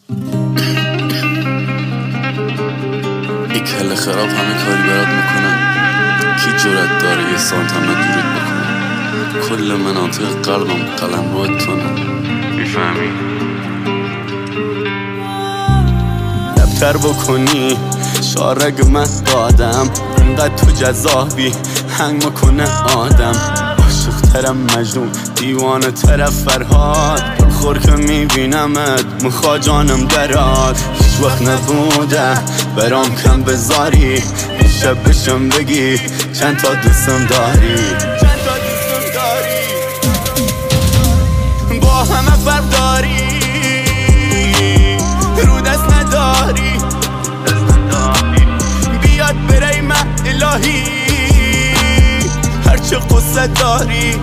ای کل خراب همه کاری برات میکنن، کی جرأت داره یه سانتمتر دورت بکنه؟ کل مناطق قلبم قلم روی تونه، میفهمی؟ دفتر بکنی شارگ من دادم، انقدر تو جذابی هنگ میکنه آدم، عاشق ترم مجنون دیوانه طرف فرهاد، خور که میبینمت مخوا جانم دراد، هیچ وقت نبوده برام کم بذاری، شب بشم بگی چند تا دوستم داری، با همه فرق داری، رو دست نداری، بیاد بره من الهی، هرچه قصه داری،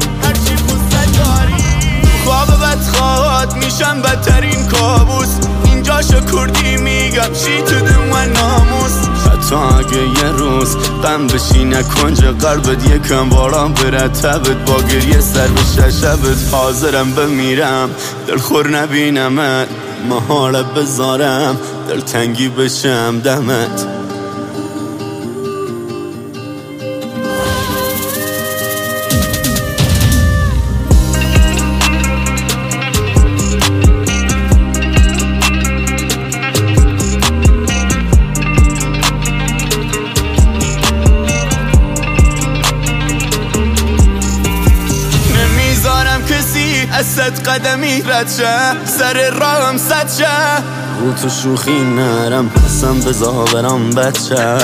خواب بدخواد میشم بدترین کابوس، اینجا شکردی میگم شی تو من ناموس، حتی اگه یه روز غم بشینه کنج قلبت یکم باران بره تبت، با گریه سر بشه شبت حاضرم بمیرم دلخور نبینمت، محاله بذارم دلتنگی بشم دمت. صد قدمی رد شه سر راهم صد شه، رو تو شوخی نرم قسم بزا برام بچه،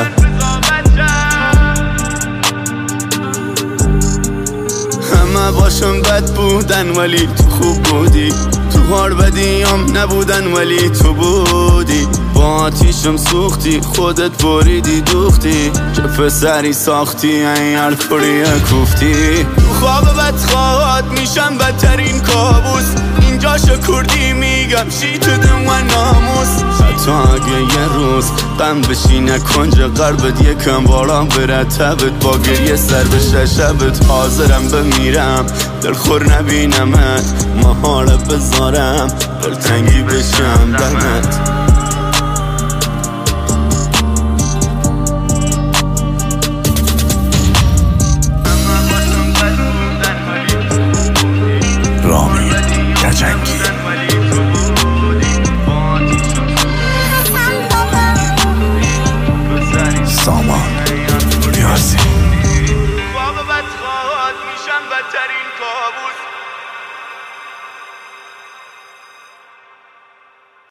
همه باشم بد بودن ولی تو خوب بودی، تو هار بدیم نبودن ولی تو بودی، با آتیشم سوختی خودت بریدی دوختی، چه پسری ساختی این الکلی کوفتی، تو خواب بدخواد میشم بدترین کابوس، اینجا شکردی میگم شی تو من ناموس، حتی اگه یه روز غم بشینه کنج قلبت یکم باران بره تبت، با گریه سر بشه شبت حاضرم بمیرم دلخور نبینمت، محاله بذارم دلتنگی بشم دمت.